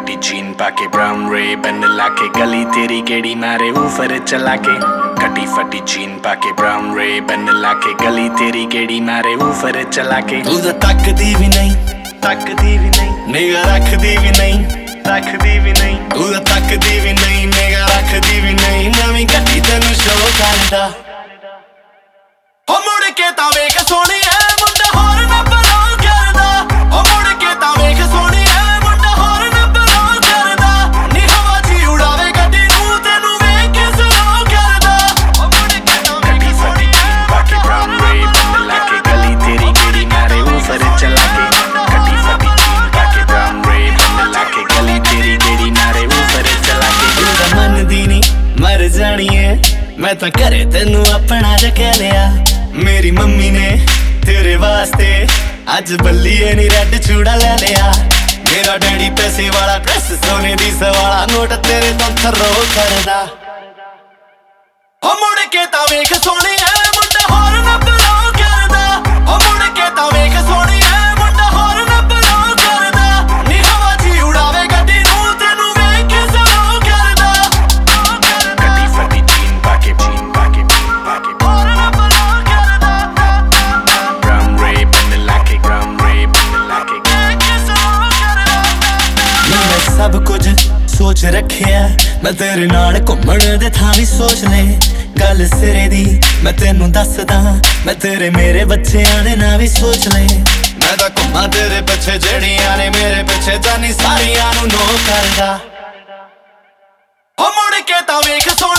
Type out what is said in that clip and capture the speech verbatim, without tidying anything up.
फटी जीन पाके ब्राउन रे बन लाके गली तेरी गेड़ी मारे ऊपर चला के कटी फटी जीन पाके ब्राउन रे बन लाके गली तेरी गेड़ी मारे ऊपर चला के तू तो तकदी भी नहीं तकदी भी नहीं निगाह रखदी भी नहीं रखदी भी नहीं तू तो तकदी भी नहीं निगाह रखदी भी नहीं नवीं कटी तेनू शो करदा हो मुड़ के तां वेख सोहणिए मुंडा होर ना बलां करदा हो मुड़ के तां वेख सोहणिए मुंडा होर ना बलां करदा नी हवा च उड़ावे गड्डी नूं तेनू वेख के सलां करदा हो मुड़ के तां वेख सोहणिए पाके ब्राउन रे बन लाके गली तेरी गेड़ी मारे ऊपर चला के कटी फटी जीन पाके ब्राउन रे बन लाके गली तेरी गेड़ी मारे ऊपर चला के तू तां मनदी नी मर जानी है मैं तां घरे तेनू अपना रख लिया मेरी मम्मी ने तेरे वास्ते अज बल्लीए नी रेड चूड़ा ले लिया मेरा डैडी पैसे वाला ड्रेस सोने दी सवाला नोट तेरे तो थर्रो करदा हो मुड़ के तां वेख सोहणिए मुंडा होर ना बलां करदा हो मुड़ के तां वेख सोहणिए मुंडा होर ना बलां करदा नी हवा च उड़ावे गड्डी नूं तेनू वेख के सलां करदा कटी फटी जीन पाके जीन पाके जीन पाके होर ना बलां करदा ब्राउन रे बन लाके ब्राउन रे बन लाके वेख के सलां करदा मैं सब कुछ सोच रखिया मैं तेरे नाल घुम्मण दे थां भी सोच ले गल सिरे दी मैं तेनू दसदा मैं तेरे मेरे बच्चेआं दे नां भी सोच ले मैं तां घुम्मां तेरे पिछे जेड़ियां ने मेरे पिछे जानी सारियां नू नो करदा हो मुड़ के तां वेख सोहणिए